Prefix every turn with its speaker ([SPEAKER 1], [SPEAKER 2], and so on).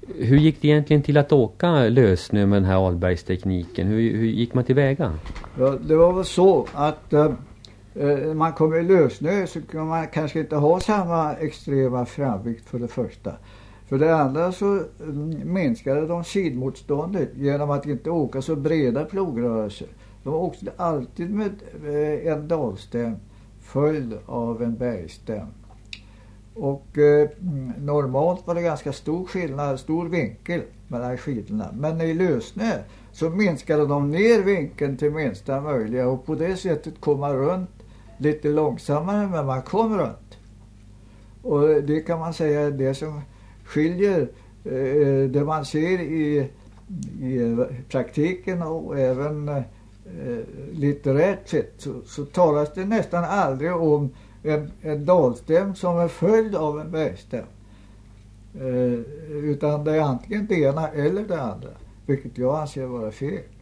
[SPEAKER 1] Hur gick det egentligen till att åka lössnö med den här Ahlbergstekniken? Hur gick man tillväga?
[SPEAKER 2] Ja, det var väl så att man kom i lössnö så kan man kanske inte ha samma extrema framvikt för det första. För det andra så minskade de sidmotståndet genom att inte åka så breda plogrörelser. De åkte alltid med en dalstäm följd av en bergstäm. Och normalt var det ganska stor skillnad, stor vinkel mellan skidorna. Men i lössnö så minskade de ner vinkeln till minsta möjliga och på det sättet kom man runt lite långsammare, men man kom runt. Och det kan man säga är det som skiljer det man ser i praktiken och även litterärt sett så talas det nästan aldrig om en dalstäm som är följd av en bergstäm. Utan det är antingen det ena eller det andra, vilket jag anser vara fel.